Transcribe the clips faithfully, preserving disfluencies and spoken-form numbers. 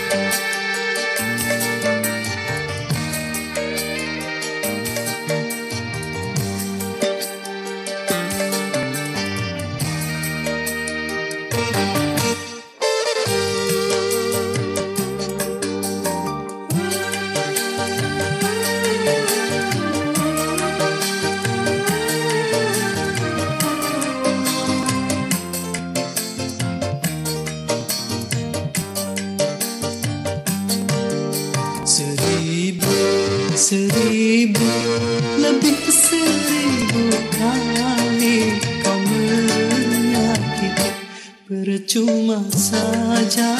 Seribu, seribu, lebih seribu kali kau menyakiti. Percuma saja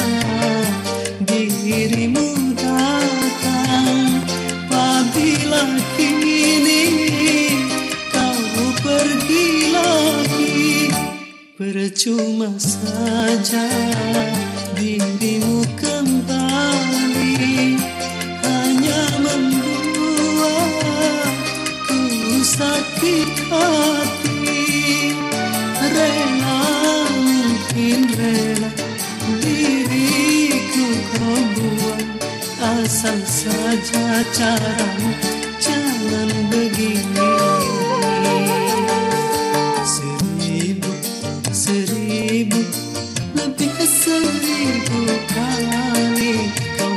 dirimu datang apabila kini kau pergi lagi. Percuma saja dirimu kembali, hanya membuatku sakit hati. Rela, mungkin rela diriku kau buang, asal saja caramu jangan begini. Seribu, seribu, lebih seribu kali kau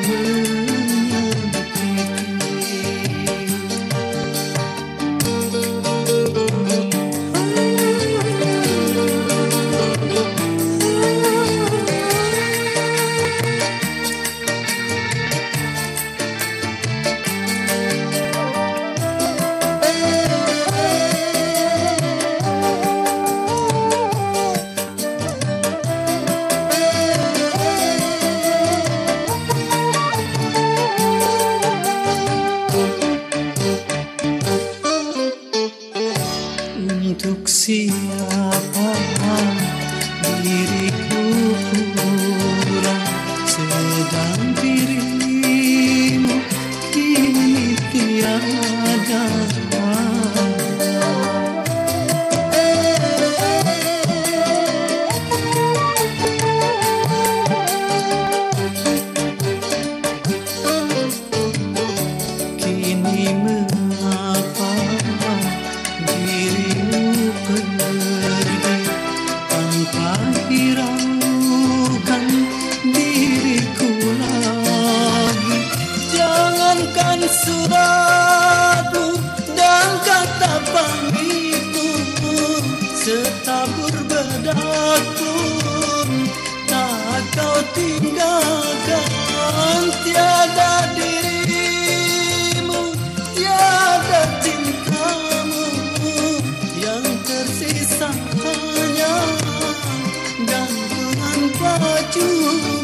untuk siapa diriku kurang, sedang dirimu kini tiada. Kini mengapa dirimu pergi tanpa hiraukan diriku lagi. Jangankan suratmu dan kata pamitmu, setabur bedak pun tak kau tinggalkan. Tiada dirimu, tiada cintamu, yang tersisa hanya gantungan bajumu.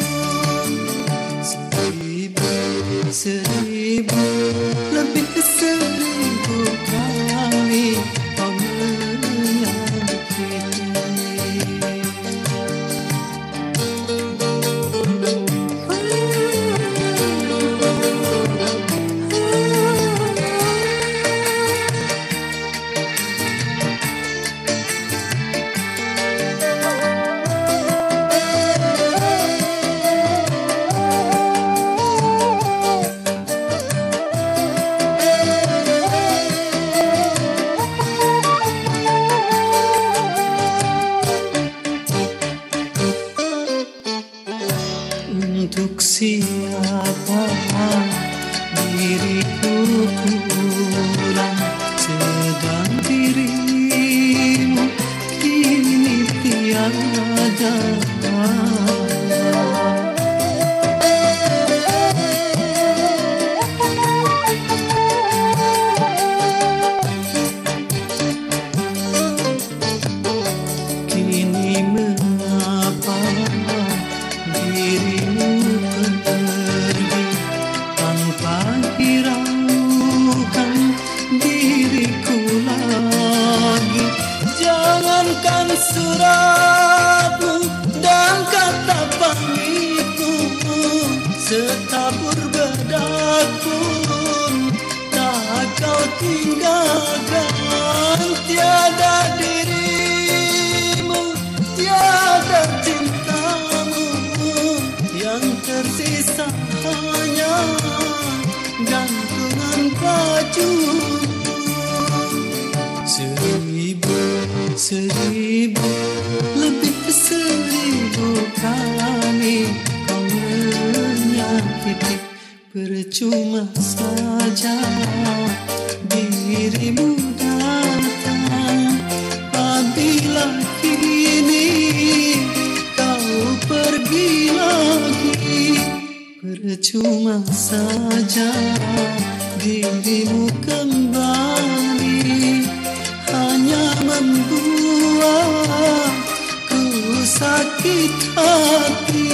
Seribu, seribu, lebih seribu kali kau menyakiti. Untuk siapa diriku kurang, sedang dirimu kini tiada. Kini mengapa dirimu pergi tanpa hiraukan diriku lagi. Jangankan suratmu dan kata pamitmu, setabur bedak pun tak kau tinggalkan. Tiada dirimu, tiada cintamu, yang tersisa Seribu, lebih seribu kali kau menyakiti. Percuma saja dirimu datang apabila kini kau pergi lagi. Percuma saja dirimu kembali, hanya membuatku sakit hati.